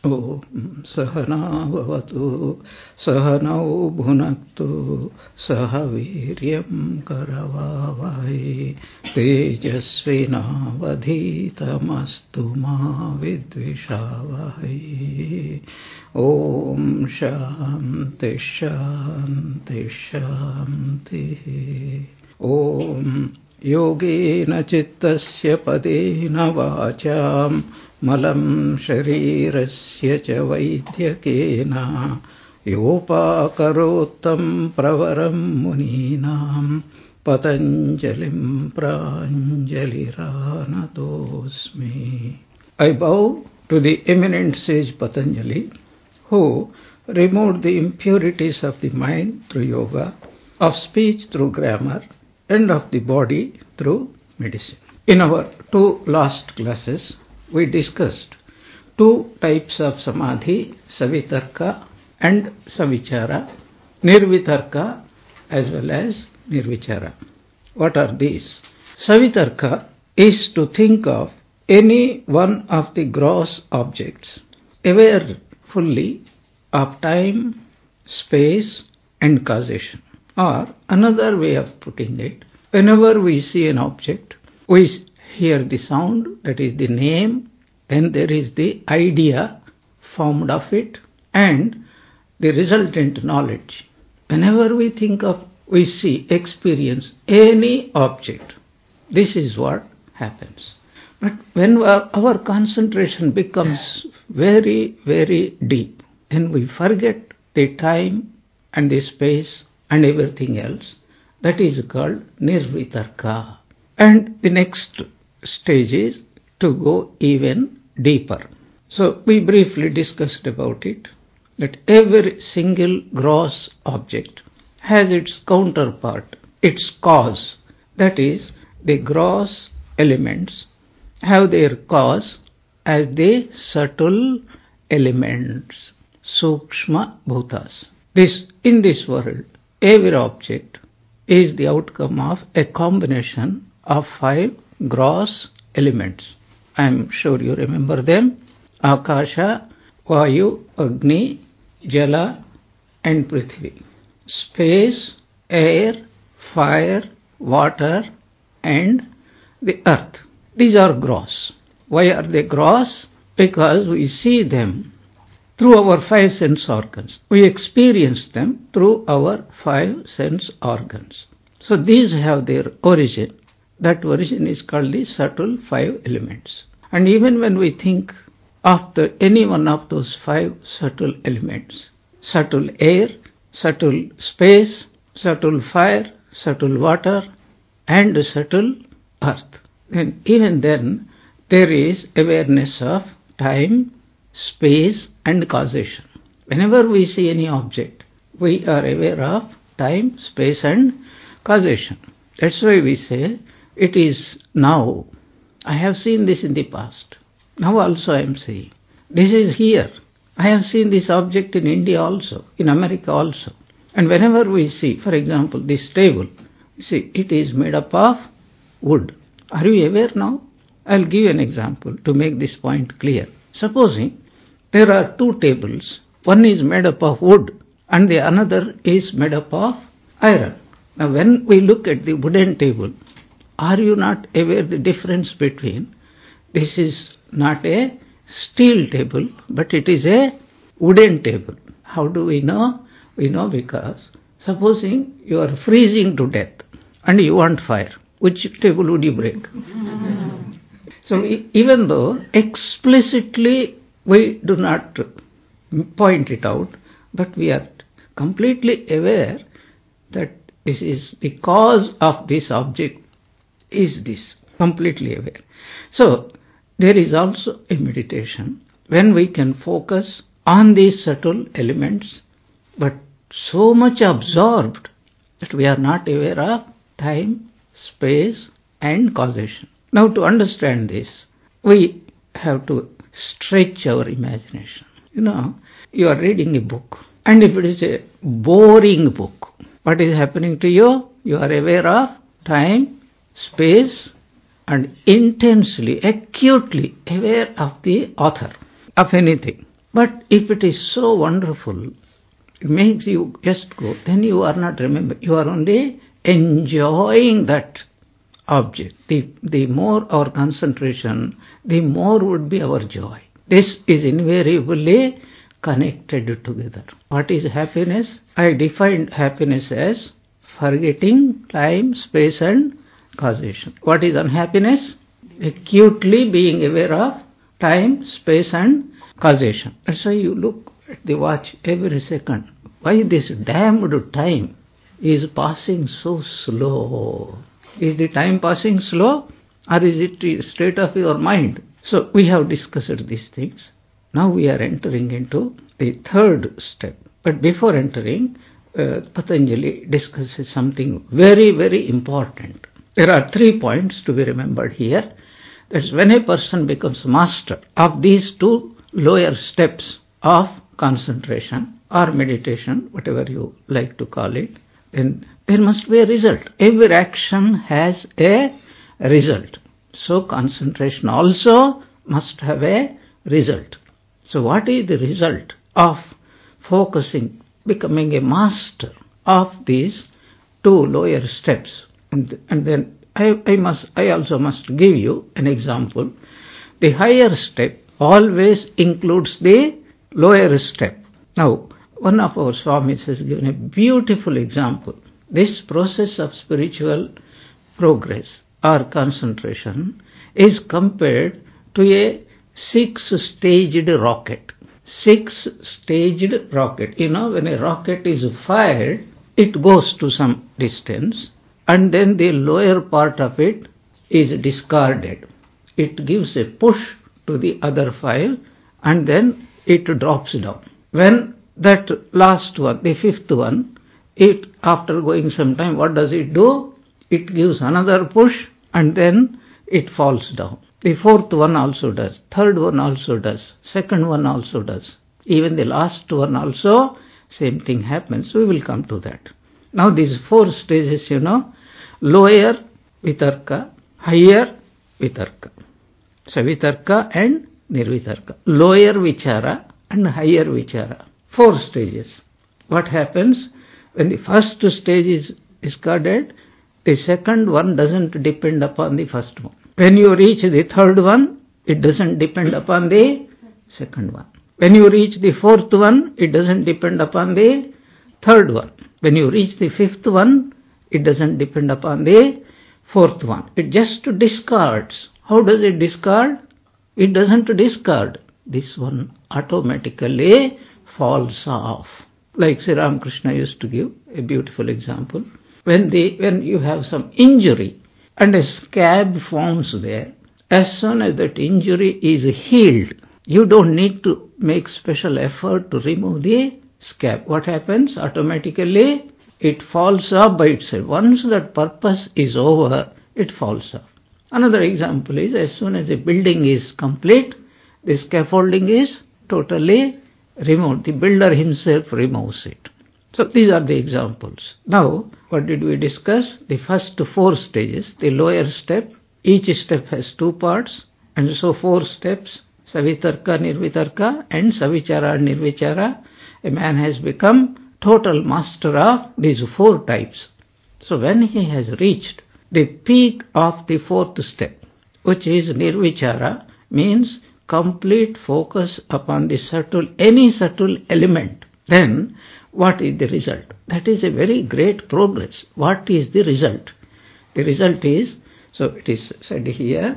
ॐ सहना भवतु सहनौ भुनक्तु सह वीर्यं करवावहै तेजस्विनावधीतमस्तु मा विद्विषावहै। ॐ शान्ति शान्ति शान्तिः। ॐ योगेन चित्तस्य पदेन वाचां मलं शरीरस्य च वैद्यकेन योपाकरोत्तं प्रवरं मुनीनां पतञ्जलिं प्राञ्जलिरानतोऽस्मि। I bow to the eminent sage Patanjali, who removed the impurities of the mind through yoga, of speech through grammar, and of the body through medicine. In our two last classes, we discussed two types of samadhi, savitarka and savichara, nirvitarka as well as nirvichara. What are these? Savitarka is to think of any one of the gross objects, aware fully of time, space and causation. Or another way of putting it, whenever we see an object, we hear the sound, that is the name, then there is the idea formed of it and the resultant knowledge. Whenever we think of, we see, experience any object, this is what happens. But when our concentration becomes very, very deep, then we forget the time and the space and everything else. That is called nirvitarka. And the next stage is to go even deeper. So we briefly discussed about it, that every single gross object has its counterpart, its cause. That is, the gross elements have their cause as the subtle elements, sukshma bhutas. In this world, every object is the outcome of a combination of 5 gross elements. I am sure you remember them: Akasha, Vayu, Agni, Jala and Prithvi. Space, air, fire, water and the earth. These are gross. Why are they gross? Because we see them through our 5 sense organs. We experience them through our 5 sense organs. So these have their origin. That origin is called the subtle 5 elements. And even when we think of any one of those 5 subtle elements, subtle air, subtle space, subtle fire, subtle water and subtle earth, then even then there is awareness of time, space and causation. Whenever we see any object, we are aware of time, space and causation. That's why we say, it is now. I have seen this in the past. Now also I am seeing. This is here. I have seen this object in India also, in America also. And whenever we see, for example, this table, see, it is made up of wood. Are you aware now? I'll give you an example to make this point clear. Supposing there are 2 tables. One is made up of wood and the another is made up of iron. Now when we look at the wooden table, are you not aware the difference between this is not a steel table but it is a wooden table? How do we know? We know because supposing you are freezing to death and you want fire, which table would you break? So even though explicitly we do not point it out, but we are completely aware that this is the cause of this object is this, completely aware. So there is also a meditation when we can focus on these subtle elements, but so much absorbed that we are not aware of time, space and causation. Now to understand this, we have to stretch our imagination. You are reading a book, and if it is a boring book, what is happening to you? You are aware of time, space and intensely, acutely aware of the author of anything. But if it is so wonderful, it makes you just go, then you are not remembering. You are only enjoying that object. The more our concentration, the more would be our joy. This is invariably connected together. What is happiness? I defined happiness as forgetting time, space and causation. What is unhappiness? Acutely being aware of time, space and causation. That's why you look at the watch every second. Why this damned time is passing so slow? Is the time passing slow, or is it the state of your mind? So we have discussed these things. Now we are entering into the third step. But before entering, Patanjali discusses something very, very important. There are 3 points to be remembered here. That's when a person becomes master of these 2 lower steps of concentration or meditation, whatever you like to call it, then there must be a result. Every action has a result. So concentration also must have a result. So what is the result of focusing, becoming a master of these 2 lower steps? And then I also must give you an example. The higher step always includes the lower step. Now, one of our Swamis has given a beautiful example. This process of spiritual progress or concentration is compared to a 6-staged rocket. 6-staged rocket. You know, when a rocket is fired, it goes to some distance and then the lower part of it is discarded. It gives a push to the other 5 and then it drops down. When that last one, the 5th one, it after going some time, what does it do? It gives another push and then it falls down. The 4th one also does, 3rd one also does, 2nd one also does. Even the last one also, same thing happens. We will come to that. Now these 4 stages, lower vitarka, higher vitarka, savitarka and nirvitarka, lower vichara and higher vichara. 4 stages. What happens when the first stage is discarded? The second one doesn't depend upon the first one. When you reach the 3rd one, it doesn't depend upon the second one. When you reach the 4th one, it doesn't depend upon the 3rd one. When you reach the 5th one, it doesn't depend upon the 4th one. It just discards. How does it discard? It doesn't discard. This one automatically falls off. Like Sri Ramakrishna used to give a beautiful example. When you have some injury and a scab forms there, as soon as that injury is healed, you don't need to make special effort to remove the scab. What happens? Automatically it falls off by itself. Once that purpose is over, it falls off. Another example is, as soon as the building is complete, the scaffolding is totally removed. The builder himself removes it. So these are the examples. Now, what did we discuss? The first 4 stages, the lower step. Each step has 2 parts, and so 4 steps, savitarka, nirvitarka, and savichara and nirvichara. A man has become total master of these 4 types. So when he has reached the peak of the 4th step, which is nirvichara, means complete focus upon the any subtle element, then what is the result? That is a very great progress. What is the result? The result is, so it is said here,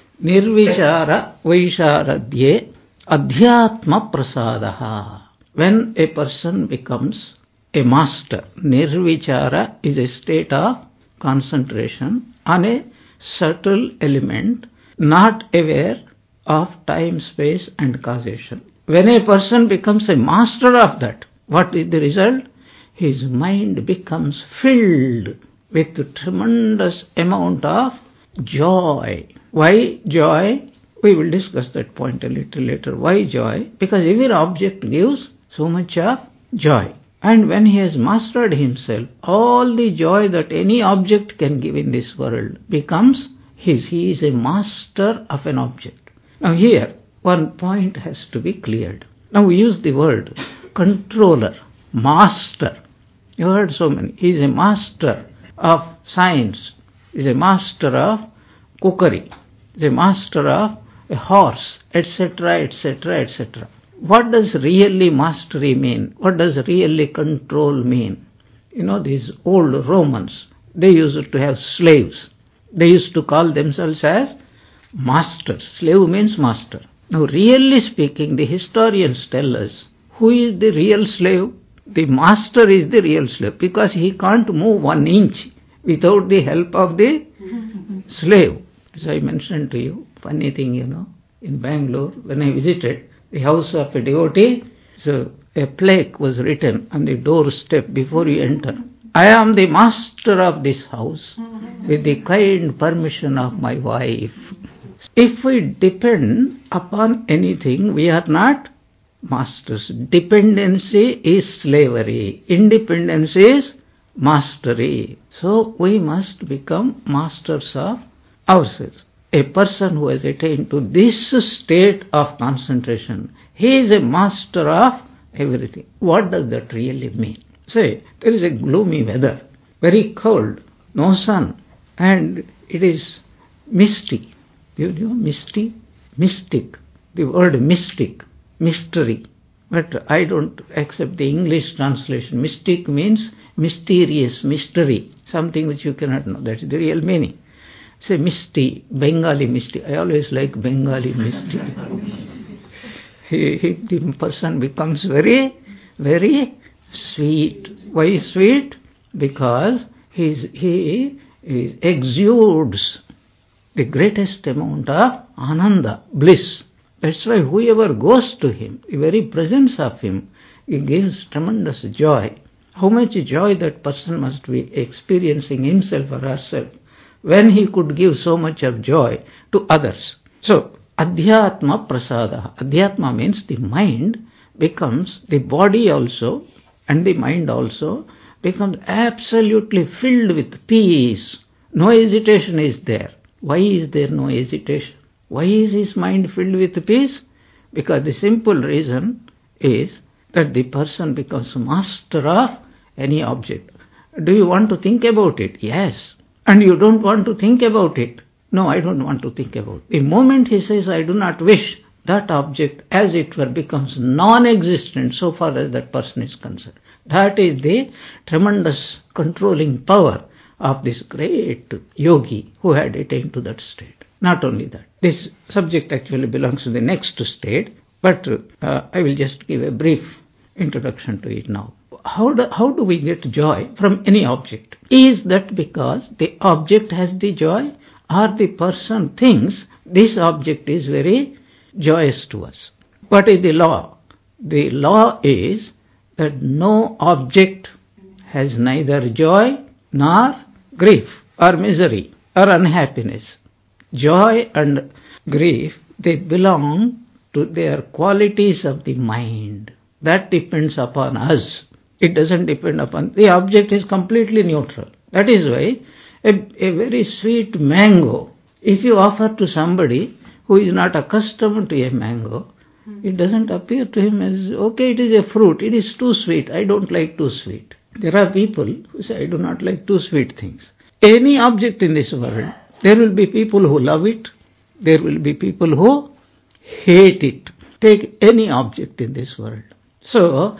nirvichara vaisharadhye adhyatma prasadaha. When a person becomes a master, nirvichara is a state of concentration on a subtle element, not aware of time, space and causation. When a person becomes a master of that, what is the result? His mind becomes filled with tremendous amount of joy. Why joy? We will discuss that point a little later. Why joy? Because every object gives so much of joy. And when he has mastered himself, all the joy that any object can give in this world becomes his. He is a master of an object. Now here, one point has to be cleared. Now we use the word controller, master. You heard so many. He is a master of science. He is a master of cookery. He is a master of a horse, etc., etc., etc. What does really mastery mean? What does really control mean? You know, these old Romans, they used to have slaves. They used to call themselves as masters. Slave means master. Now, really speaking, the historians tell us who is the real slave. The master is the real slave because he can't move 1 inch without the help of the slave. As I mentioned to you, funny thing, you know, in Bangalore, when I visited the house of a devotee, so a plaque was written on the doorstep before you enter. I am the master of this house with the kind permission of my wife. If we depend upon anything, we are not masters. Dependency is slavery. Independence is mastery. So we must become masters of ourselves. A person who has attained to this state of concentration, he is a master of everything. What does that really mean? Say, there is a gloomy weather, very cold, no sun, and it is misty. You know misty? Mystic. The word mystic, mystery. But I don't accept the English translation. Mystic means mysterious, mystery, something which you cannot know. That's the real meaning. Say misty, Bengali misty. I always like Bengali misty. The person becomes very, very sweet. Why sweet? Because he exudes the greatest amount of ananda, bliss. That's why whoever goes to him, the very presence of him, it gives tremendous joy. How much joy that person must be experiencing himself or herself when he could give so much of joy to others. So, Adhyatma Prasada. Adhyatma means the mind becomes, the body also and the mind also becomes absolutely filled with peace. No hesitation is there. Why is there no hesitation? Why is his mind filled with peace? Because the simple reason is that the person becomes master of any object. Do you want to think about it? Yes. And you don't want to think about it? No, I don't want to think about it. The moment he says, I do not wish, that object, as it were, becomes non-existent so far as that person is concerned. That is the tremendous controlling power of this great yogi who had attained to that state. Not only that, this subject actually belongs to the next state, but I will just give a brief introduction to it now. How do we get joy from any object? Is that because the object has the joy, or the person thinks this object is very joyous to us? What is the law? The law is that no object has neither joy nor grief or misery or unhappiness. Joy and grief, they belong to their qualities of the mind. That depends upon us. It doesn't depend upon, the object is completely neutral. That is why a very sweet mango, if you offer to somebody who is not accustomed to a mango, it doesn't appear to him as, okay, it is a fruit, it is too sweet, I don't like too sweet. There are people who say, I do not like too sweet things. Any object in this world, there will be people who love it, there will be people who hate it. Take any object in this world. So,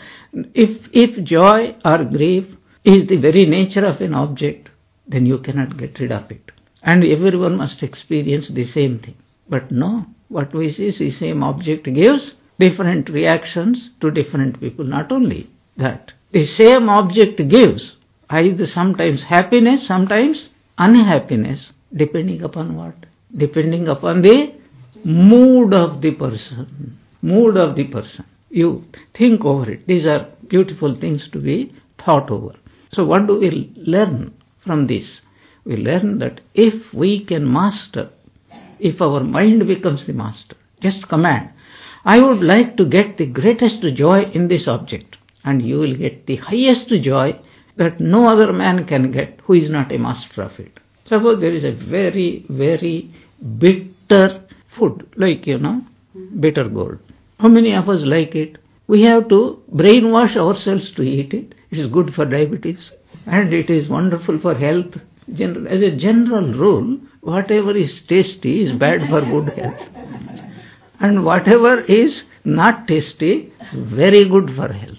if joy or grief is the very nature of an object, then you cannot get rid of it. And everyone must experience the same thing. But no, what we see is the same object gives different reactions to different people. Not only that, the same object gives either sometimes happiness, sometimes unhappiness, depending upon what? Depending upon the mood of the person. Mood of the person. You think over it. These are beautiful things to be thought over. So what do we learn from this? We learn that if we can master, if our mind becomes the master, just command, I would like to get the greatest joy in this object, and you will get the highest joy that no other man can get who is not a master of it. Suppose there is a very, very bitter food, like, bitter gourd. How many of us like it? We have to brainwash ourselves to eat it. It is good for diabetes and it is wonderful for health. As a general rule, whatever is tasty is bad for good health. And whatever is not tasty, very good for health.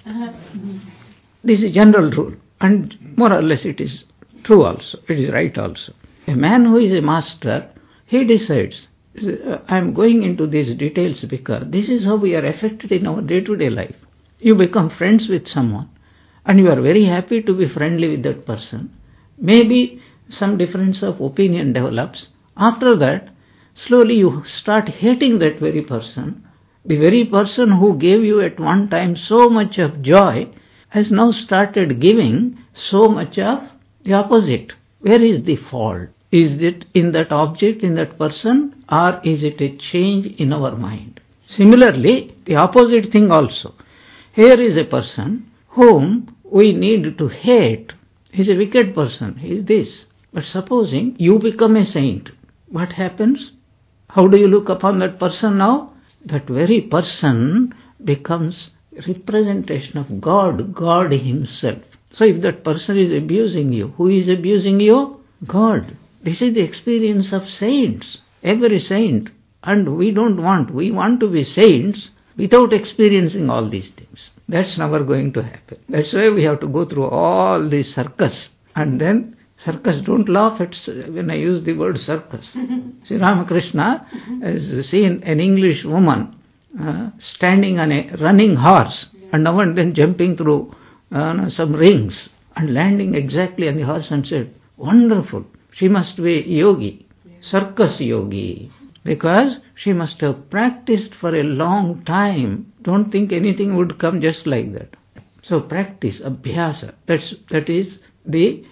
This is general rule. And more or less it is true also. It is right also. A man who is a master, he decides, I am going into these details because this is how we are affected in our day-to-day life. You become friends with someone and you are very happy to be friendly with that person. Maybe some difference of opinion develops. After that, slowly you start hating that very person. The very person who gave you at one time so much of joy has now started giving so much of the opposite. Where is the fault? Is it in that object, in that person, or is it a change in our mind? Similarly, the opposite thing also. Here is a person whom we need to hate. He is a wicked person. He is this. But supposing you become a saint, what happens? How do you look upon that person now? That very person becomes representation of God, God Himself. So if that person is abusing you, who is abusing you? God. This is the experience of saints, every saint. And we want to be saints without experiencing all these things. That's never going to happen. That's why we have to go through all this circus. And then circus, don't laugh at when I use the word circus. Sri Ramakrishna has seen an English woman standing on a running horse and now and then jumping through some rings and landing exactly on the horse and said, wonderful. She must be yogi, circus yogi, because she must have practiced for a long time. Don't think anything would come just like that. So practice, abhyasa, that is the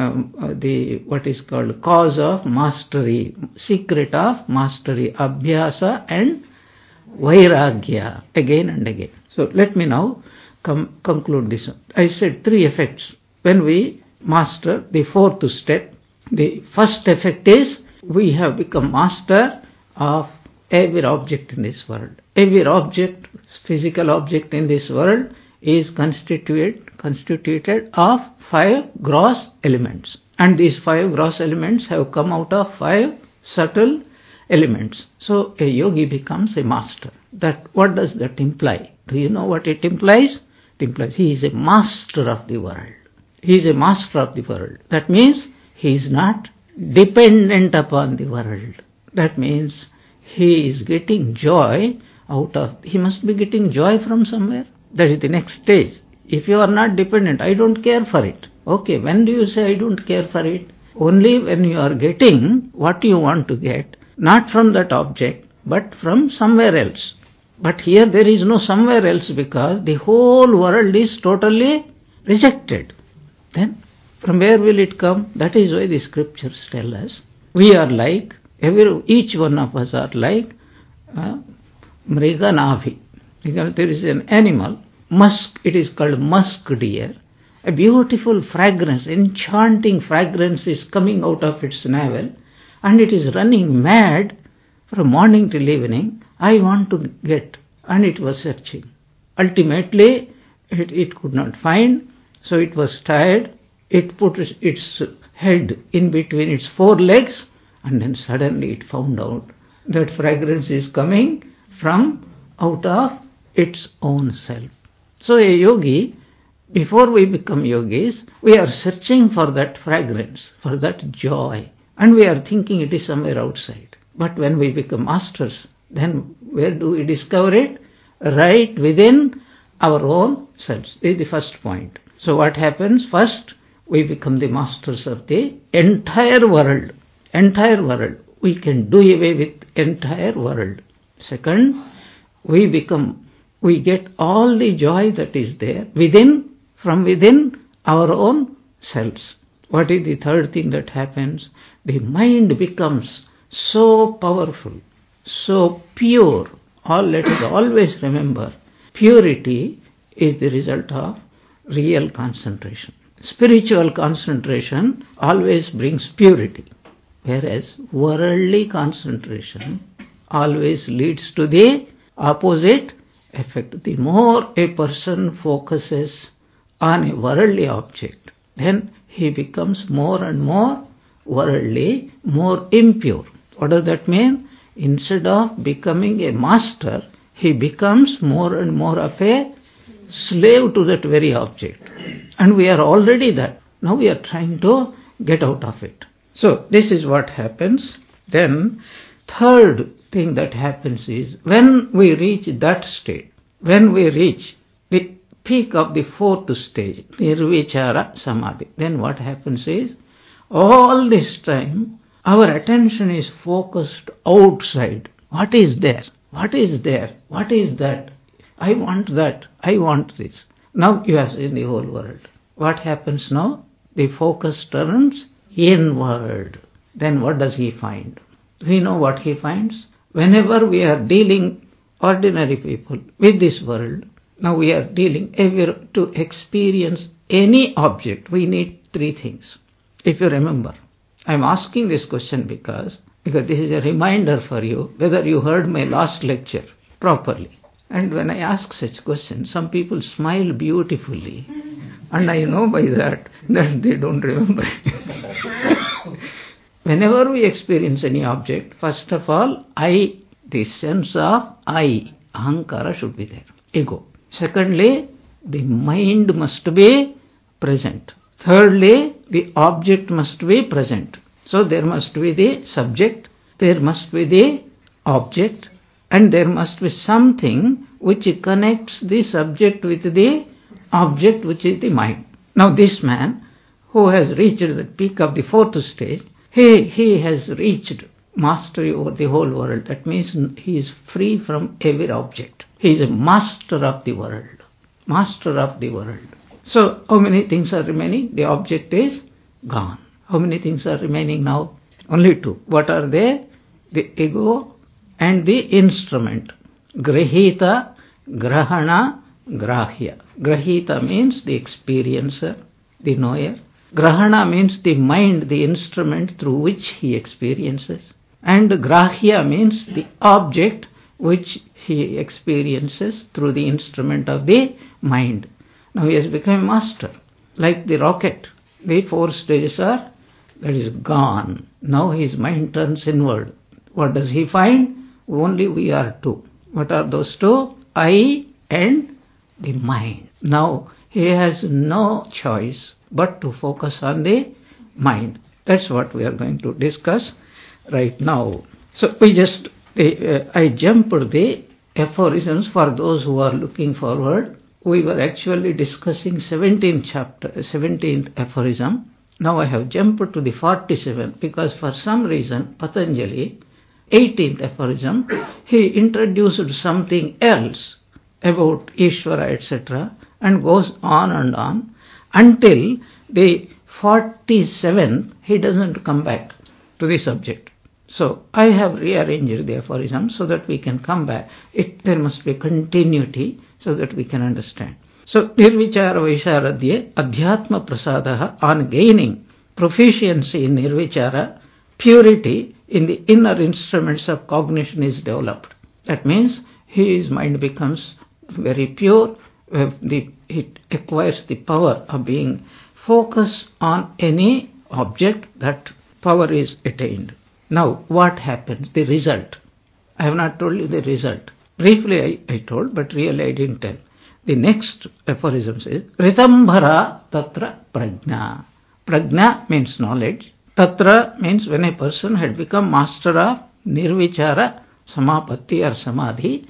what is called cause of mastery, secret of mastery, abhyasa and vairagya, again and again. So let me now conclude this. I said 3 effects. When we master the 4th step, the first effect is we have become master of every object in this world. Every object, physical object in this world is constituted of 5 gross elements. And these 5 gross elements have come out of 5 subtle elements. So a yogi becomes a master. What does that imply? Do you know what it implies? It implies he is a master of the world. He is a master of the world. That means he is not dependent upon the world. That means he is getting joy he must be getting joy from somewhere. That is the next stage. If you are not dependent, I don't care for it. Okay, when do you say I don't care for it? Only when you are getting what you want to get, not from that object, but from somewhere else. But here there is no somewhere else because the whole world is totally rejected. Then from where will it come? That is why the scriptures tell us we are like, each one of us are like Mriganavi. There is an animal, musk, it is called musk deer. A beautiful fragrance, enchanting fragrance is coming out of its navel and it is running mad from morning till evening. I want to get, and it was searching. Ultimately, it could not find, so it was tired. It put its head in between its 4 legs and then suddenly it found out that fragrance is coming from out of its own self. So a yogi, before we become yogis, we are searching for that fragrance, for that joy, and we are thinking it is somewhere outside. But when we become masters, then where do we discover it? Right within our own selves. This is the first point. So what happens? First, we become the masters of the entire world. Entire world. We can do away with entire world. Second, we get all the joy that is there from within our own selves. What is the third thing that happens? The mind becomes so powerful, so pure. Let us always remember, purity is the result of real concentration. Spiritual concentration always brings purity, whereas worldly concentration always leads to the opposite, effect. The more a person focuses on a worldly object, then he becomes more and more worldly, more impure. What does that mean? Instead of becoming a master, he becomes more and more of a slave to that very object. And we are already that. Now we are trying to get out of it. So this is what happens. Then third thing that happens is when we reach that state, when we reach the peak of the fourth stage, Nirvichara Samadhi, then what happens is all this time our attention is focused outside. What is there? What is there? What is that? I want that. I want this. Now you have seen the whole world. What happens now? The focus turns inward. Then what does he find? We know what he finds. Whenever we are dealing, ordinary people, with this world, now we are dealing, to experience any object, we need three things. If you remember, I am asking this question because this is a reminder for you whether you heard my last lecture properly. And when I ask such questions, some people smile beautifully. And I know by that they don't remember. Whenever we experience any object, first of all, I, the sense of I, ahankara should be there, ego. Secondly, the mind must be present. Thirdly, the object must be present. So there must be the subject, there must be the object, and there must be something which connects the subject with the object, which is the mind. Now this man who has reached the peak of the fourth stage, he has reached mastery over the whole world. That means he is free from every object. He is a master of the world. Master of the world. So how many things are remaining? The object is gone. How many things are remaining now? Only two. What are they? The ego and the instrument. Grahita, grahana, grahya. Grahita means the experiencer, the knower. Grahana means the mind, the instrument through which he experiences. And grahya means the object which he experiences through the instrument of the mind. Now he has become a master. Like the rocket, the four stages are, that is gone. Now his mind turns inward. What does he find? Only we are two. What are those two? I and the mind. Now he has no choice but to focus on the mind. That's what we are going to discuss right now. So I jumped the aphorisms for those who are looking forward. We were actually discussing 17th aphorism. Now I have jumped to the 47th because for some reason Patanjali, 18th aphorism, he introduced something else about Ishvara, etc. and goes on and on until the 47th he doesn't come back to the subject. So I have rearranged the aphorism so that we can come back. There must be continuity so that we can understand. So Nirvichara Vaisharadhye Adhyatma Prasadaha, on gaining proficiency in Nirvichara, purity in the inner instruments of cognition is developed. That means his mind becomes very pure. It acquires the power of being focused on any object. That power is attained. Now what happens? The result. I have not told you the result. Briefly I told, but really I didn't tell. The next aphorism says, Ritambhara tatra prajna. Prajna means knowledge. Tatra means when a person had become master of nirvichara, samapatti or samadhi,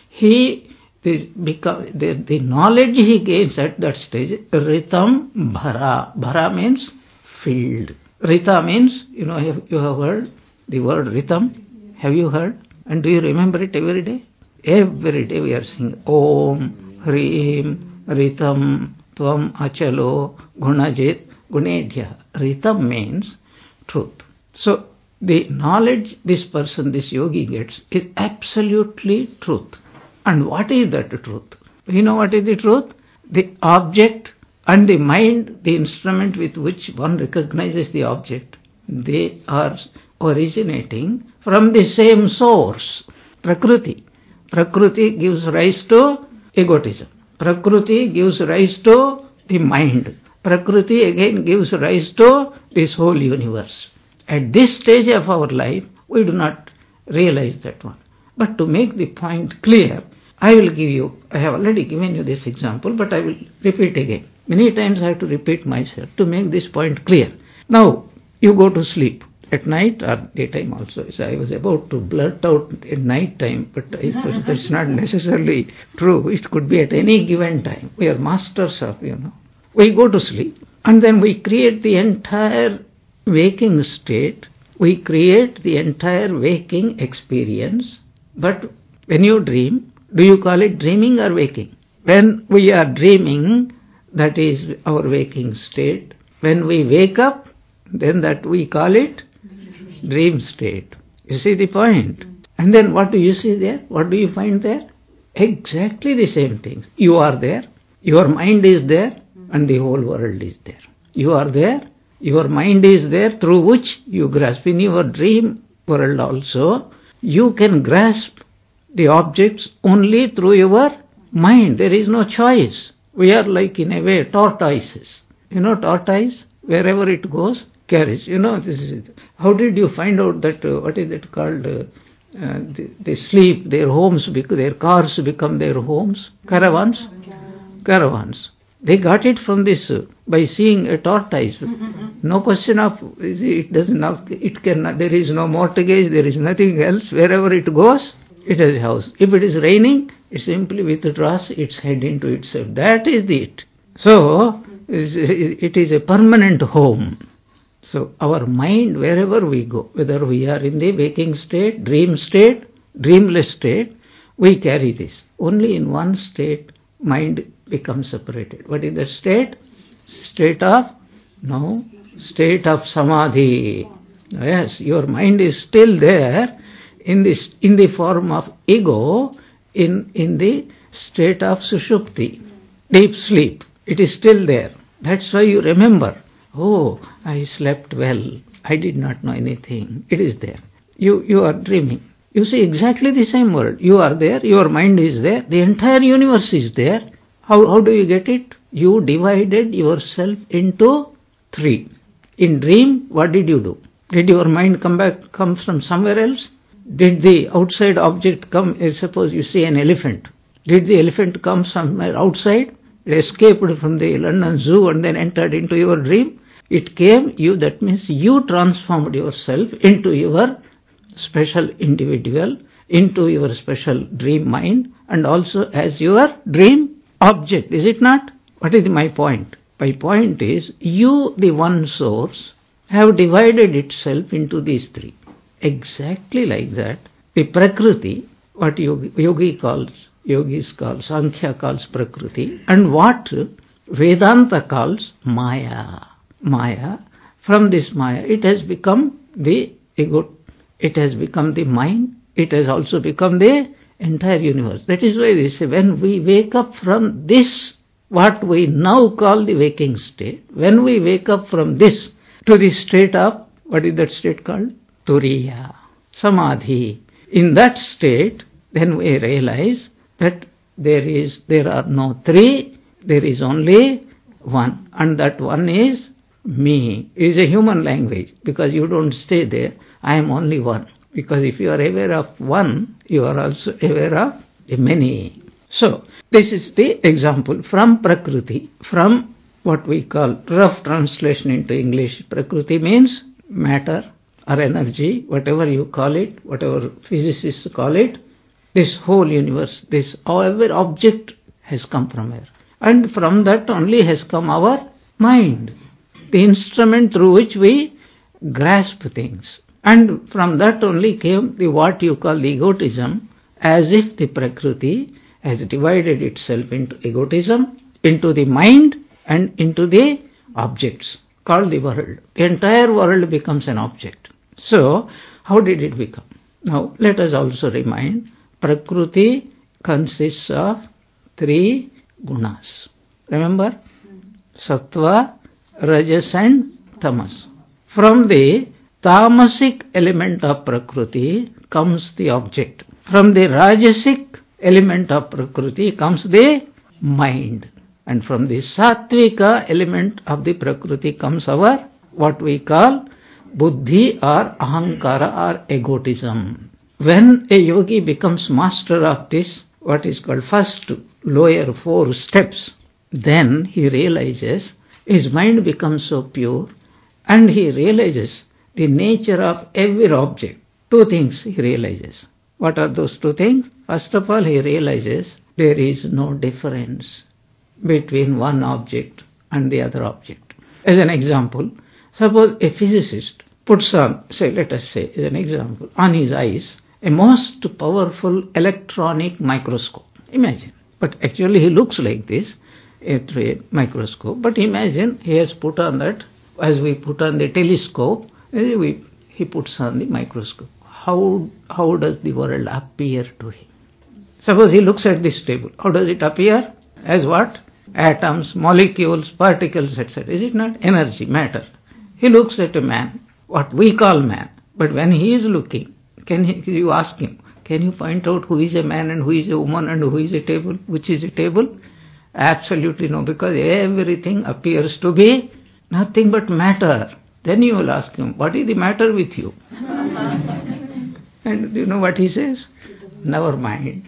the knowledge he gains at that stage, ritam bhara. Bhara means filled. Rita means, you have heard the word ritam. Have you heard? And do you remember it every day? Every day we are singing Om, Hrim, Ritam, Tvam, Achalo, Gunajit, Gunedhya. Ritam means truth. So the knowledge this person, this yogi gets is absolutely truth. And what is that truth? You know what is the truth? The object and the mind, the instrument with which one recognizes the object, they are originating from the same source, Prakriti. Prakriti gives rise to egotism. Prakriti gives rise to the mind. Prakriti again gives rise to this whole universe. At this stage of our life, we do not realize that one. But to make the point clear, I have already given you this example, but I will repeat again. Many times I have to repeat myself to make this point clear. Now, you go to sleep at night or daytime also. So I was about to blurt out at night time, but that's not necessarily true. It could be at any given time. We are masters of, We go to sleep and then we create the entire waking state. We create the entire waking experience. But when you dream, do you call it dreaming or waking? When we are dreaming, that is our waking state. When we wake up, then that we call it dream state. You see the point? And then what do you see there? What do you find there? Exactly the same thing. You are there, your mind is there, and the whole world is there. You are there, your mind is there through which you grasp. In your dream world also, you can grasp the objects only through your mind. There is no choice. We are like, in a way, tortoises. Tortoise, wherever it goes, carries. This is it. How did you find out that, what is it called, they sleep, their homes, their cars become their homes? Caravans? Caravans. They got it from this, by seeing a tortoise. No question of, it doesn't, it cannot, there is no mortgage, there is nothing else. Wherever it goes, it has a house. If it is raining, it simply withdraws its head into itself. That is it. So, it is a permanent home. So, our mind, wherever we go, whether we are in the waking state, dreamless state, we carry this. Only in one state, mind becomes separated. What is that state? State of samadhi. Yes, your mind is still there in the form of ego, in the state of sushupti, deep sleep. It is still there. That's why you remember, oh, I slept well, I did not know anything. It is there. You are dreaming. You see exactly the same world. You are there, your mind is there, the entire universe is there. How do you get it? You divided yourself into three. In dream, what did you do? Did your mind come from somewhere else? Did the outside object come? Suppose you see an elephant. Did the elephant come somewhere outside? It escaped from the London Zoo and then entered into your dream. It came, that means you transformed yourself into your special individual, into your special dream mind, and also as your dream object, is it not? What is my point? My point is, you, the one source, have divided itself into these three. Exactly like that, the Prakriti, what yogis call, Sankhya calls Prakriti, and what Vedanta calls Maya. Maya, from this Maya, it has become the ego, it has become the mind, it has also become the entire universe. That is why they say, when we wake up from this, what we now call the waking state, when we wake up from this to the state of, what is that state called? Turiya, Samadhi. In that state, then we realize that there are no three, there is only one, and that one is me. It is a human language, because you don't stay there, I am only one. Because if you are aware of one, you are also aware of the many. So, this is the example from Prakriti, from what we call, rough translation into English, Prakriti means matter or energy, whatever you call it, whatever physicists call it. This whole universe, this every object has come from here. And from that only has come our mind, the instrument through which we grasp things. And from that only came the what you call the egotism, as if the Prakriti has divided itself into egotism, into the mind, and into the objects called the world. The entire world becomes an object. So, how did it become? Now, let us also remind, Prakriti consists of three gunas. Remember? Sattva, Rajas and Tamas. From the tamasic element of Prakriti comes the object. From the Rajasic element of Prakriti comes the mind. And from the Sattvika element of the Prakriti comes our, what we call, Buddhi or Ahankara or egotism. When a yogi becomes master of this, what is called first lower 4 steps, then he realizes his mind becomes so pure and he realizes the nature of every object. 2 things he realizes. What are those 2 things? First of all, he realizes there is no difference between one object and the other object. As an example, suppose a physicist puts on, let us say, as an example, on his eyes, a most powerful electronic microscope. Imagine. But actually he looks like this through a microscope. But imagine he has put on that, as we put on the telescope, he puts on the microscope. How does the world appear to him? Suppose he looks at this table. How does it appear? As what? Atoms, molecules, particles, etc. Is it not? Energy, matter. He looks at a man, what we call man. But when he is looking, you ask him, can you point out who is a man and who is a woman and who is a table? Which is a table? Absolutely no, because everything appears to be nothing but matter. Then you will ask him, what is the matter with you? And do you know what he says? Never mind.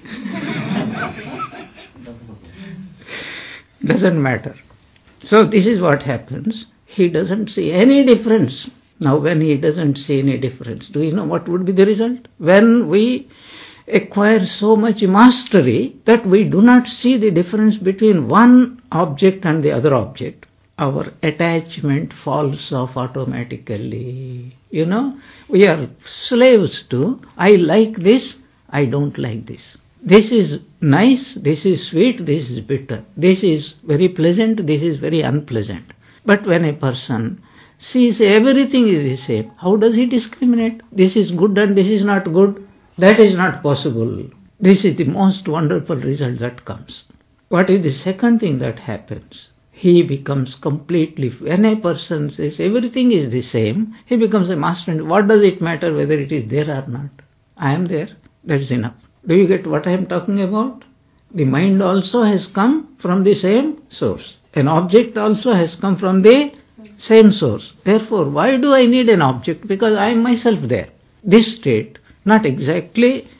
Doesn't matter. So this is what happens. He doesn't see any difference. Now when he doesn't see any difference, do you know what would be the result? When we acquire so much mastery that we do not see the difference between one object and the other object, our attachment falls off automatically. We are slaves to, I like this, I don't like this. This is nice, this is sweet, this is bitter. This is very pleasant, this is very unpleasant. But when a person sees everything is the same, how does he discriminate? This is good and this is not good. That is not possible. This is the most wonderful result that comes. What is the second thing that happens? He becomes completely, when a person says everything is the same, he becomes a master. And what does it matter whether it is there or not? I am there, that is enough. Do you get what I am talking about? The mind also has come from the same source. An object also has come from the same source. Therefore, why do I need an object? Because I am myself there. This state, not exactly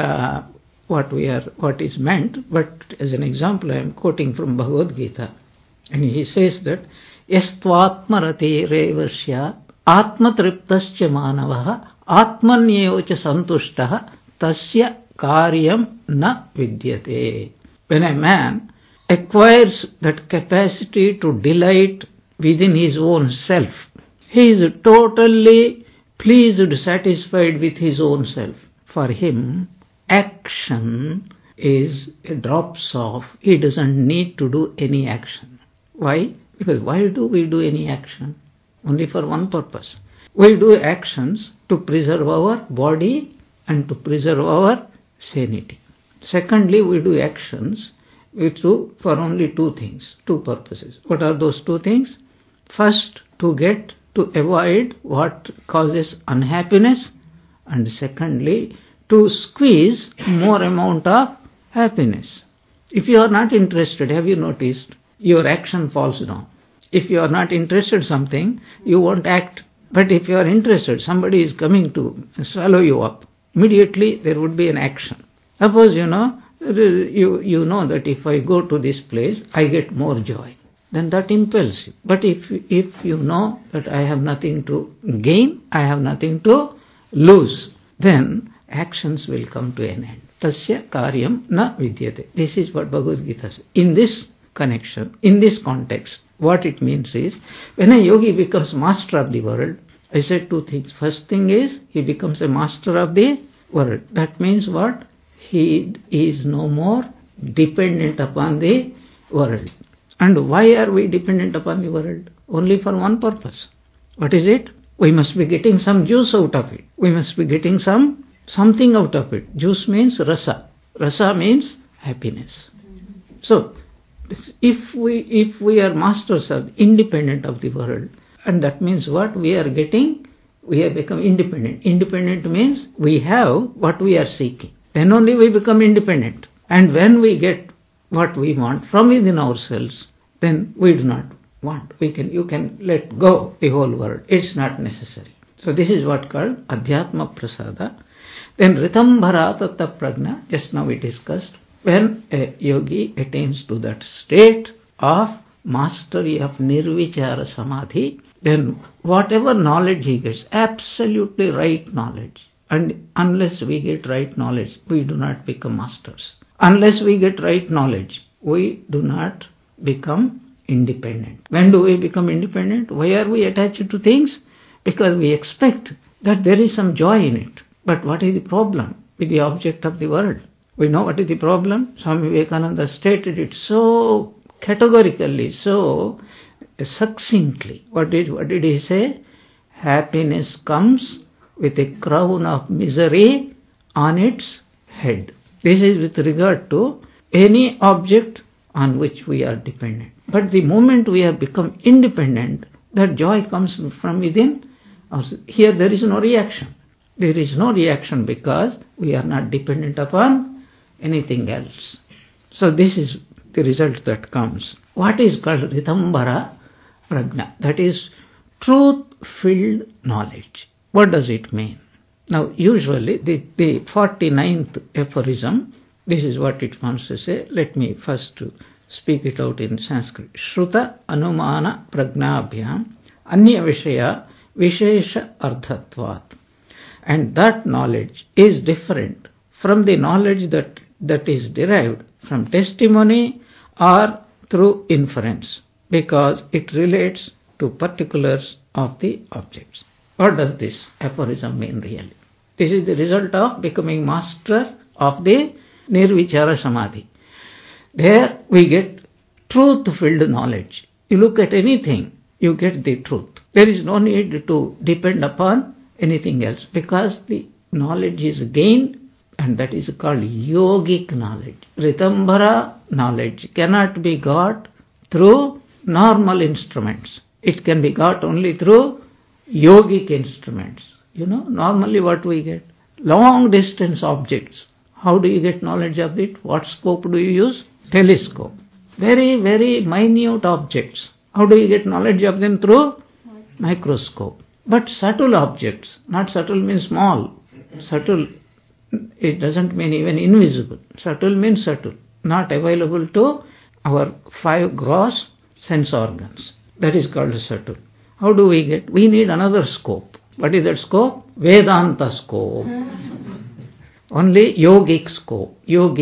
what is meant, but as an example I am quoting from Bhagavad Gita. And he says that, Yastvatmarati revasya atmatriptascha manavaha atmanyevacha santushtaha tasya karyam na vidyate. When a man acquires that capacity to delight within his own self, he is totally pleased, satisfied with his own self. For him, action is a drops off. He doesn't need to do any action. Why? Because why do we do any action? Only for one purpose. We do actions to preserve our body and to preserve our sanity. Secondly, we do actions for only 2 things, 2 purposes. What are those 2 things? First, to avoid what causes unhappiness, and secondly, to squeeze more amount of happiness. If you are not interested, have you noticed, your action falls down. If you are not interested in something, you won't act. But if you are interested, somebody is coming to swallow you up, immediately there would be an action. Suppose you know that if I go to this place, I get more joy. Then that impels you. But if you know that I have nothing to gain, I have nothing to lose, then actions will come to an end. Tasya karyam na vidyate. This is what Bhagavad Gita says. In this connection, in this context, what it means is, when a yogi becomes master of the world, I said 2 things. First thing is, he becomes a master of the world. That means what? He is no more dependent upon the world. And why are we dependent upon the world? Only for one purpose. What is it? We must be getting some juice out of it. We must be getting something out of it. Juice means rasa. Rasa means happiness. So, if we are masters of independent of the world, and that means what? We have become independent. Independent means we have what we are seeking. Then only we become independent. And when we get what we want from within ourselves, then we do not want. You can let go the whole world. It's not necessary. So this is what called Adhyatma Prasada. Then Ritambhara Tatta Prajna, just now we discussed, when a yogi attains to that state of mastery of Nirvichara Samadhi, then whatever knowledge he gets, absolutely right knowledge, and unless we get right knowledge, we do not become masters. Unless we get right knowledge, we do not become independent. When do we become independent? Why are we attached to things? Because we expect that there is some joy in it. But what is the problem with the object of the world? We know what is the problem. Swami Vivekananda stated it so categorically, so succinctly. What did he say? Happiness comes with a crown of misery on its head. This is with regard to any object on which we are dependent. But the moment we have become independent, that joy comes from within us. Here there is no reaction. There is no reaction because we are not dependent upon anything else. So this is the result that comes. What is called Ritambhara Prajna? That is truth-filled knowledge. What does it mean? Now usually the 49th aphorism, this is what it wants to say. Let me first speak it out in Sanskrit. Shruta Anumana Pragnabhyam Anya Vishaya Vishesha Ardhatvat. And that knowledge is different from the knowledge that is derived from testimony or through inference, because it relates to particulars of the objects. What does this aphorism mean really? This is the result of becoming master of the Nirvichara Samadhi. There we get truth-filled knowledge. You look at anything, you get the truth. There is no need to depend upon anything else, because the knowledge is gained, and that is called yogic knowledge. Ritambhara knowledge cannot be got through normal instruments. It can be got only through yogic instruments. Normally what we get? Long distance objects. How do you get knowledge of it? What scope do you use? Telescope. Very, very minute objects. How do you get knowledge of them? Through microscope. But subtle objects, not subtle means small. Subtle, it doesn't mean even invisible. Subtle means subtle, not available to our 5 gross sense organs. That is called subtle. How do we get? We need another scope. What is that scope? Vedanta scope. Only yogic scope.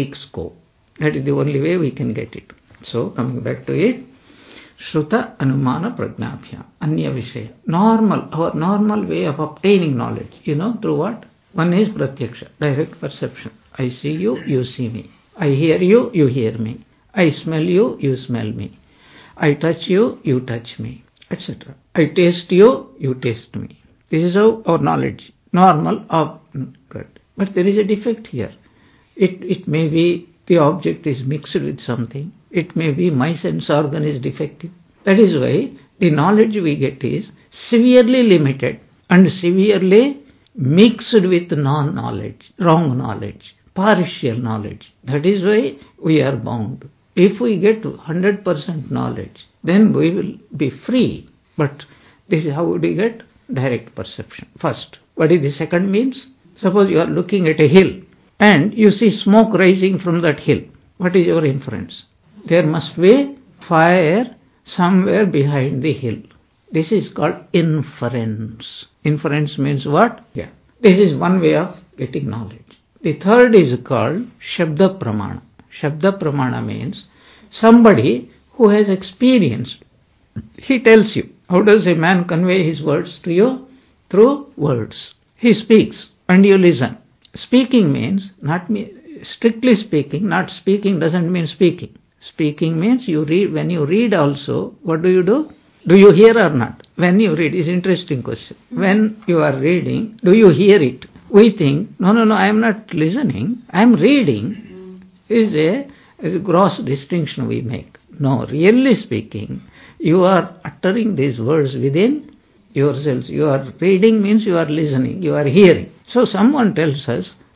That is the only way we can get it. So, coming back to it, Shruta Anumana Pragnabhyam Anya Vishaya. Our normal way of obtaining knowledge, through what? One is Pratyaksha, direct perception. I see you, you see me. I hear you, you hear me. I smell you, you smell me. I touch you, you touch me, etc. I taste you, you taste me. This is how our knowledge, normal of good. But there is a defect here. It may be the object is mixed with something. It may be my sense organ is defective. That is why the knowledge we get is severely limited and severely mixed with non-knowledge, wrong knowledge, partial knowledge. That is why we are bound. If we get 100% knowledge, then we will be free. But this is how we get direct perception. First, what is the second means? Suppose you are looking at a hill and you see smoke rising from that hill. What is your inference? There must be fire somewhere behind the hill. This is called inference. Inference means what? Yeah. This is one way of getting knowledge. The third is called Shabda Pramana. Shabda Pramana means somebody who has experienced. He tells you. How does a man convey his words to you? Through words. He speaks and you listen. Speaking means, strictly speaking, not speaking doesn't mean speaking. Speaking means you read. When you read also, what do? Do you hear or not? When you read, is interesting question. When you are reading, do you hear it? We think, no, I am not listening, I am reading. Is a gross distinction we make. No, really speaking, you are uttering these words within yourselves. You are reading means you are listening, you are hearing. So someone tells us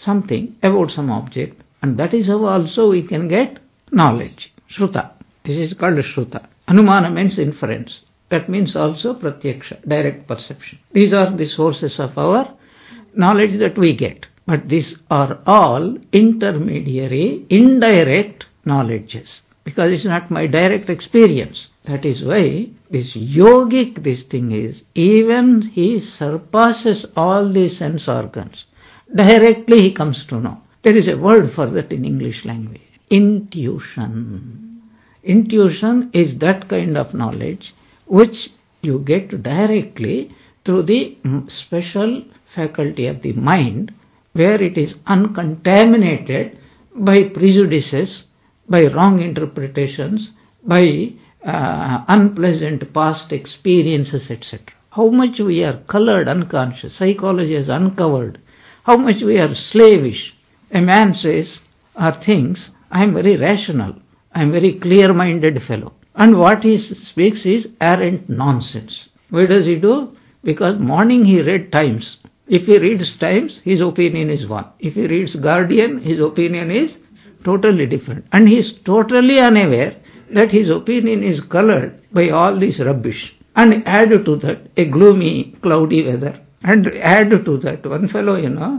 something about some object, and that is how also we can get knowledge. Shruta. This is called Shruta. Anumana means inference. That means also pratyaksha, direct perception. These are the sources of our knowledge that we get. But these are all intermediary, indirect knowledges, because it's not my direct experience. That is why this yogic, this thing is, even he surpasses all the sense organs. Directly he comes to know. There is a word for that in English language. Intuition. Intuition is that kind of knowledge which you get directly through the special faculty of the mind, where it is uncontaminated by prejudices, by wrong interpretations, by unpleasant past experiences, etc. How much we are colored unconscious, psychology has uncovered. How much we are slavish. A man says, or thinks, I am very rational, I am very clear-minded fellow. And what he speaks is arrant nonsense. Why does he do? Because morning he read Times. If he reads Times, his opinion is one. If he reads Guardian, his opinion is totally different. And he is totally unaware that his opinion is colored by all this rubbish. And add to that a gloomy, cloudy weather. And add to that, one fellow,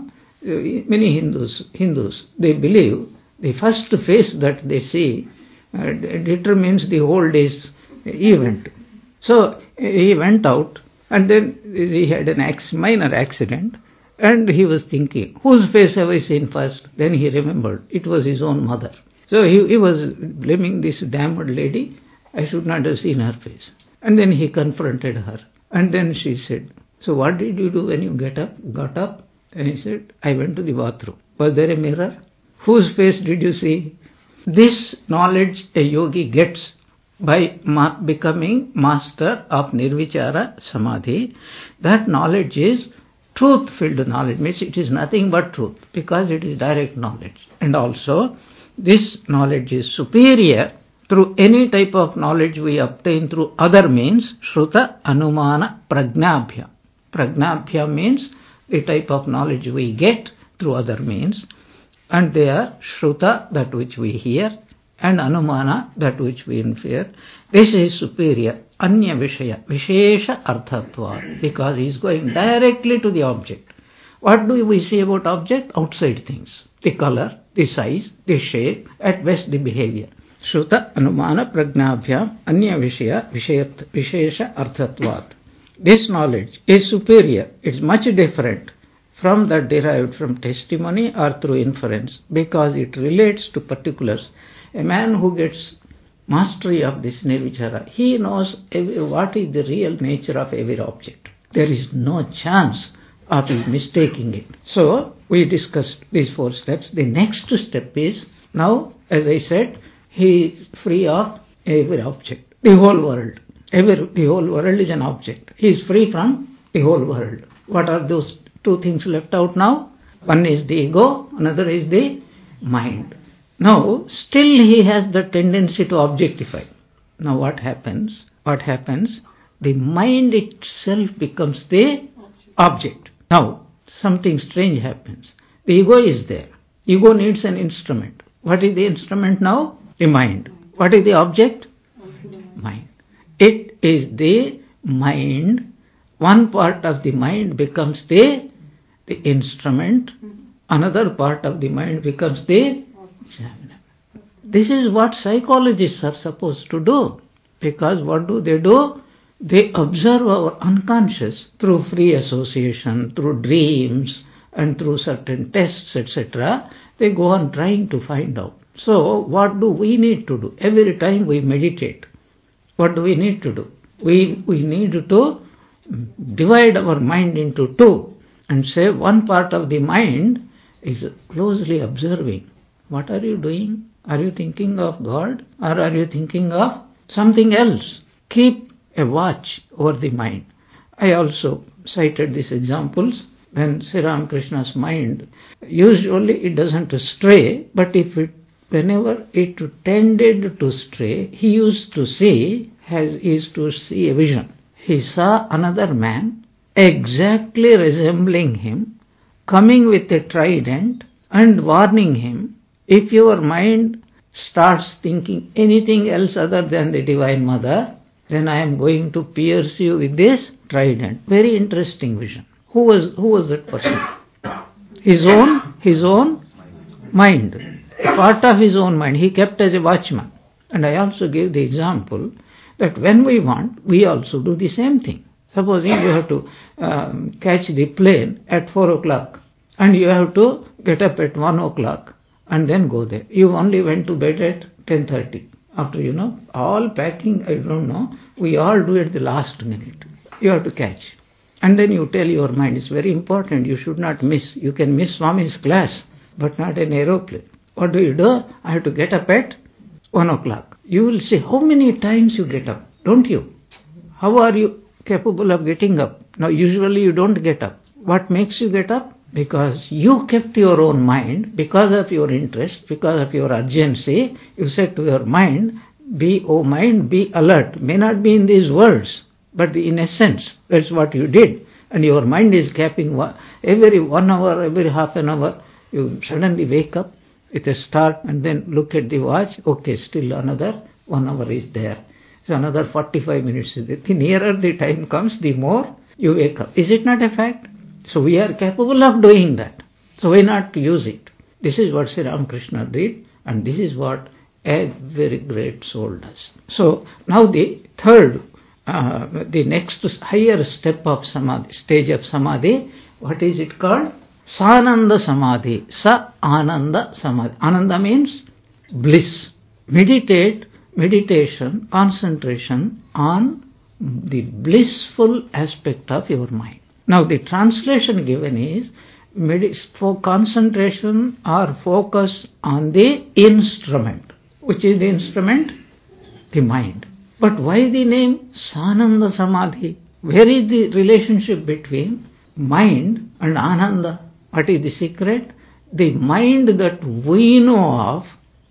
many Hindus, they believe the first face that they see determines the whole day's event. So he went out, and then he had a minor accident, and he was thinking, whose face have I seen first? Then he remembered it was his own mother. So he was blaming this damned lady. I should not have seen her face. And then he confronted her. And then she said, so what did you do when you got up? And he said, I went to the bathroom. Was there a mirror? Whose face did you see? This knowledge a yogi gets by becoming master of Nirvichara Samadhi. That knowledge is truth-filled knowledge, means it is nothing but truth, because it is direct knowledge. And also, this knowledge is superior through any type of knowledge we obtain through other means. Shruta, Anumana, Pragnabhya. Pragnabhya means the type of knowledge we get through other means. And they are Shruta, that which we hear, and Anumana, that which we infer. This is superior. Anya Vishaya, Vishesha Arthatva, because he is going directly to the object. What do we see about object? Outside things. The color, the size, the shape, at best the behavior. Shruta, Anumana, Pragnabhya, Anya Vishaya, Vishesha Arthatvat. This knowledge is superior. It is much different from that derived from testimony or through inference, because it relates to particulars. A man who gets mastery of this Nirvichara, he knows what is the real nature of every object. There is no chance of mistaking it. So, we discussed these 4 steps. The next step is, now, as I said, he is free of every object, the whole world. The whole world is an object. He is free from the whole world. What are those 2 things left out now? One is the ego, another is the mind. Now, still he has the tendency to objectify. Now what happens? The mind itself becomes the object. Now, something strange happens. The ego is there. Ego needs an instrument. What is the instrument now? The mind. What is the object? Mind. It is the mind. One part of the mind becomes the instrument. Another part of the mind becomes the examiner. This is what psychologists are supposed to do. Because what do? They observe our unconscious through free association, through dreams, and through certain tests, etc. They go on trying to find out. So, what do we need to do? Every time we meditate, what do we need to do? We need to divide our mind into 2 and say one part of the mind is closely observing. What are you doing? Are you thinking of God, or are you thinking of something else? Keep a watch over the mind. I also cited these examples when Sri Ramakrishna's mind, usually it doesn't stray, but whenever it tended to stray, he used to see a vision. He saw another man exactly resembling him, coming with a trident and warning him, if your mind starts thinking anything else other than the Divine Mother, then I am going to pierce you with this trident. Very interesting vision. Who was that person? His own mind. A part of his own mind. He kept as a watchman. And I also gave the example that when we want, we also do the same thing. Supposing you have to catch the plane at 4 o'clock and you have to get up at 1 o'clock and then go there. You only went to bed at 10:30. After, all packing, I don't know, we all do at the last minute. You have to catch. And then you tell your mind, it's very important, you should not miss. You can miss Swami's class, but not an aeroplane. What do? I have to get up at 1 o'clock. You will see how many times you get up, don't you? How are you capable of getting up? Now, usually you don't get up. What makes you get up? Because you kept your own mind, because of your interest, because of your urgency, you said to your mind, be alert. May not be in these words, but in essence, that's what you did. And your mind is keeping every 1 hour, every half an hour, you suddenly wake up with a start and then look at the watch. Okay, still another 1 hour is there. So another 45 minutes is there. The nearer the time comes, the more you wake up. Is it not a fact? So we are capable of doing that. So why not use it? This is what Sri Ramakrishna did, and this is what every great soul does. So now the third, the next higher step of samadhi, stage of samadhi, what is it called? Sananda Samadhi. Sa-ananda Samadhi. Ananda means bliss. Meditation, concentration on the blissful aspect of your mind. Now the translation given is for concentration or focus on the instrument. Which is the instrument? The mind. But why the name Sananda Samadhi? Where is the relationship between mind and Ananda? What is the secret? The mind that we know of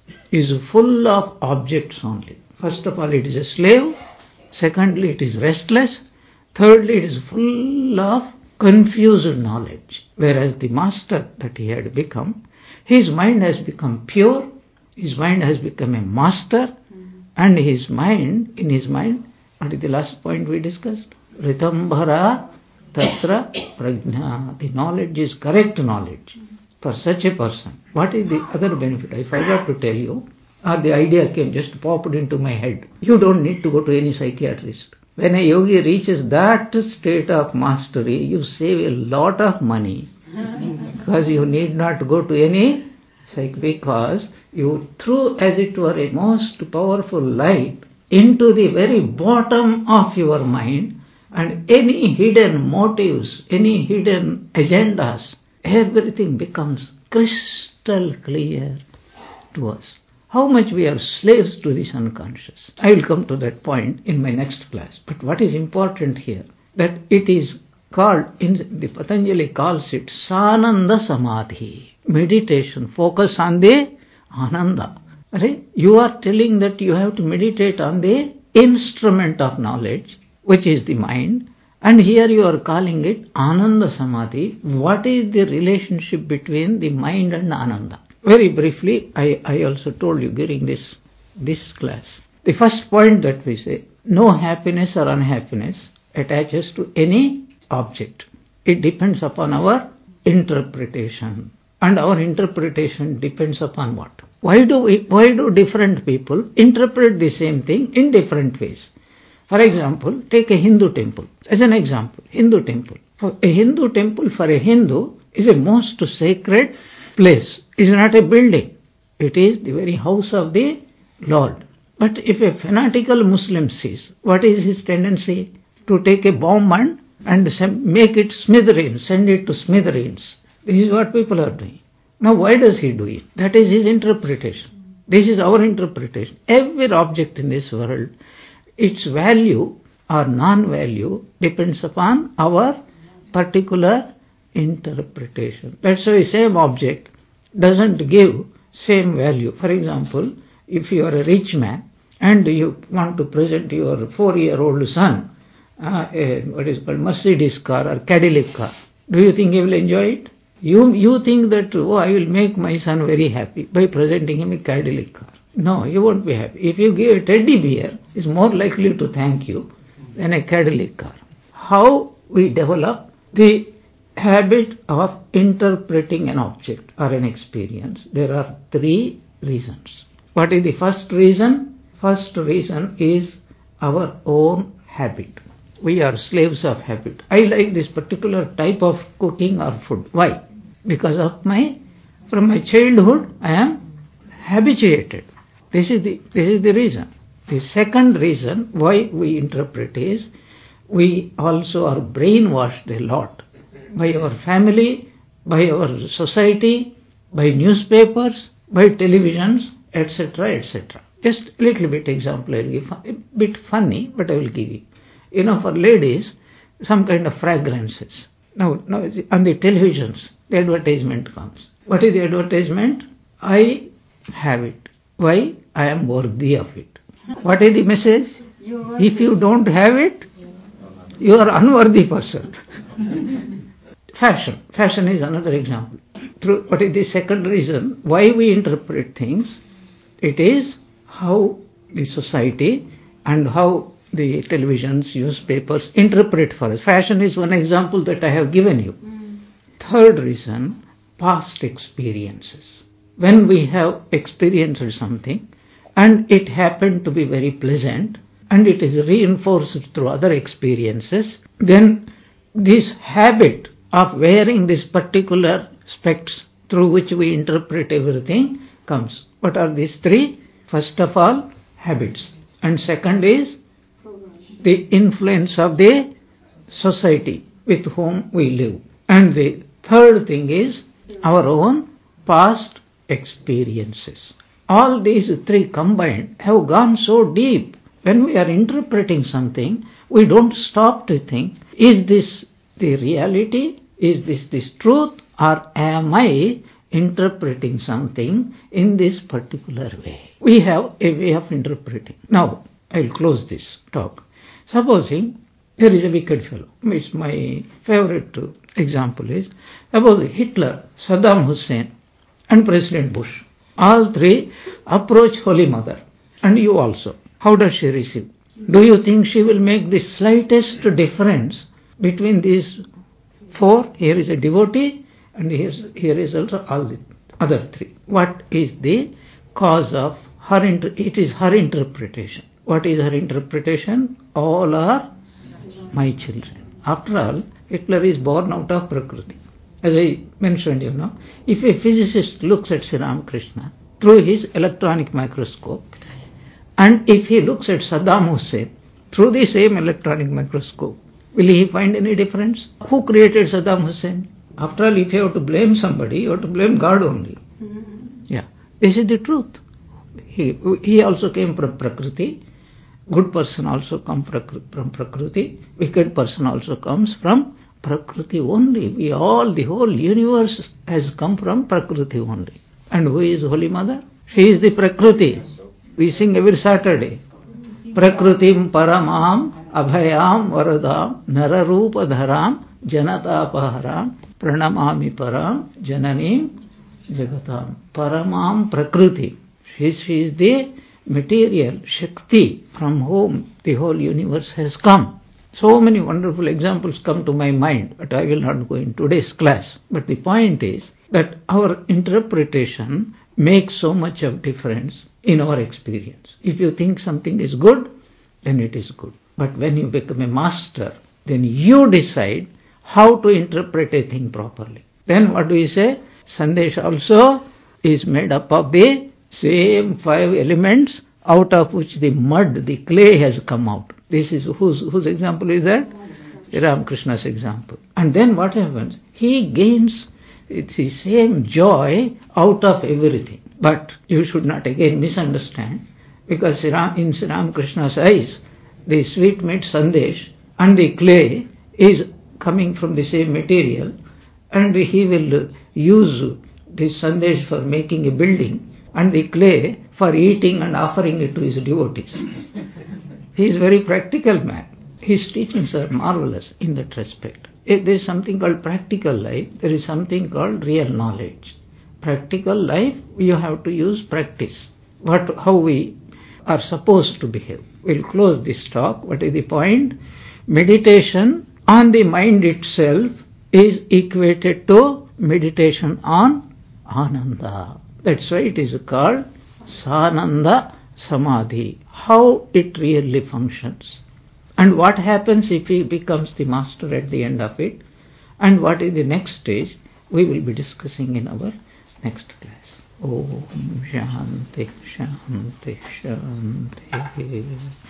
is full of objects only. First of all, it is a slave. Secondly, it is restless. Thirdly, it is full of confused knowledge. Whereas the master that he had become, his mind has become pure, his mind has become a master, and in his mind, what is the last point we discussed? Ritambhara tatra prajna. The knowledge is correct knowledge for such a person. What is the other benefit? I forgot to tell you, or the idea just popped into my head. You don't need to go to any psychiatrist. When a yogi reaches that state of mastery, you save a lot of money because you need not go to any psych, because you threw, as it were, a most powerful light into the very bottom of your mind, and any hidden motives, any hidden agendas, everything becomes crystal clear to us. How much we are slaves to this unconscious. I will come to that point in my next class. But what is important here, that it is called, the Patanjali calls it Sananda Samadhi. Meditation, focus on the Ananda. Right? You are telling that you have to meditate on the instrument of knowledge, which is the mind. And here you are calling it Ananda Samadhi. What is the relationship between the mind and Ananda? Very briefly, I also told you during this class. The first point that we say, no happiness or unhappiness attaches to any object. It depends upon our interpretation. And our interpretation depends upon what? Why do different people interpret the same thing in different ways? For example, take a Hindu temple. As an example, Hindu temple. A Hindu temple for a Hindu is a most sacred place. It is not a building. It is the very house of the Lord. But if a fanatical Muslim sees, what is his tendency? To take a bomb and make it smithereens, send it to smithereens. This is what people are doing. Now why does he do it? That is his interpretation. This is our interpretation. Every object in this world, its value or non-value depends upon our particular interpretation. That's why same object doesn't give same value. For example, if you are a rich man and you want to present your 4-year-old son what is called Mercedes car or Cadillac car, do you think he will enjoy it? You think that, oh, I will make my son very happy by presenting him a Cadillac car. No, you won't be happy. If you give a teddy bear, he's more likely to thank you than a Cadillac car. How we develop the habit of interpreting an object or an experience? There are 3 reasons. What is the first reason? First reason is our own habit. We are slaves of habit. I like this particular type of cooking or food. Why? Because from my childhood, I am habituated. This is the reason. The second reason why we interpret is we also are brainwashed a lot by our family, by our society, by newspapers, by televisions, etc., etc. Just a little bit example I will give, a bit funny, but I will give you. For ladies, some kind of fragrances. Now on the televisions, the advertisement comes. What is the advertisement? I have it. Why? I am worthy of it. What is the message? If you don't have it, you are unworthy person. Fashion is another example. What is the second reason why we interpret things? It is how the society and how the televisions, newspapers interpret for us. Fashion is one example that I have given you. Third reason, past experiences. When we have experienced something and it happened to be very pleasant and it is reinforced through other experiences, then this habit of wearing this particular specs through which we interpret everything comes. What are these 3? First of all, habits. And second is the influence of the society with whom we live. And the third thing is our own past experiences. All these 3 combined have gone so deep. When we are interpreting something, we don't stop to think, is this the reality? Is this truth? Or am I interpreting something in this particular way? We have a way of interpreting. Now, I'll close this talk. Supposing there is a wicked fellow. It's my favorite example is, suppose Hitler, Saddam Hussein and President Bush. All 3 approach Holy Mother and you also. How does she receive? Do you think she will make the slightest difference between these 4? Here is a devotee and here is also all the other 3. What is the cause of her? It is her interpretation. What is her interpretation? All are my children. After all, Hitler is born out of Prakriti. As I mentioned, if a physicist looks at Sri Ramakrishna through his electronic microscope, and if he looks at Saddam Hussein through the same electronic microscope, will he find any difference? Who created Saddam Hussein? After all, if you have to blame somebody, you have to blame God only. Yeah, this is the truth. He also came from Prakriti. Good person also comes from Prakriti. Wicked person also comes from Prakriti only. The whole universe has come from Prakriti only. And who is Holy Mother? She is the Prakriti. We sing every Saturday. Prakritim paramam abhayam varadam nararupa dharam janatapaharam pranamami param jananim jagatam. Paramam Prakriti. She is the material Shakti from whom the whole universe has come. So many wonderful examples come to my mind, but I will not go in today's class. But the point is that our interpretation makes so much of difference in our experience. If you think something is good, then it is good. But when you become a master, then you decide how to interpret a thing properly. Then what do we say? Sandesh also is made up of the same 5 elements out of which the mud, the clay has come out. This is whose example is that? Ramakrishna's example. And then what happens? He gains the same joy out of everything. But you should not again misunderstand, because in Sri Ramakrishna's eyes, the sweetmeat sandesh and the clay is coming from the same material, and he will use the sandesh for making a building and the clay for eating and offering it to his devotees. He is a very practical man. His teachings are marvelous in that respect. If there is something called practical life, there is something called real knowledge. Practical life, you have to use practice. How we are supposed to behave. We'll close this talk. What is the point? Meditation on the mind itself is equated to meditation on Ananda. That's why it is called Sananda Samadhi. How it really functions. And what happens if he becomes the master at the end of it? And what is the next stage? We will be discussing in our next class. Om Shanti Shanti Shanti.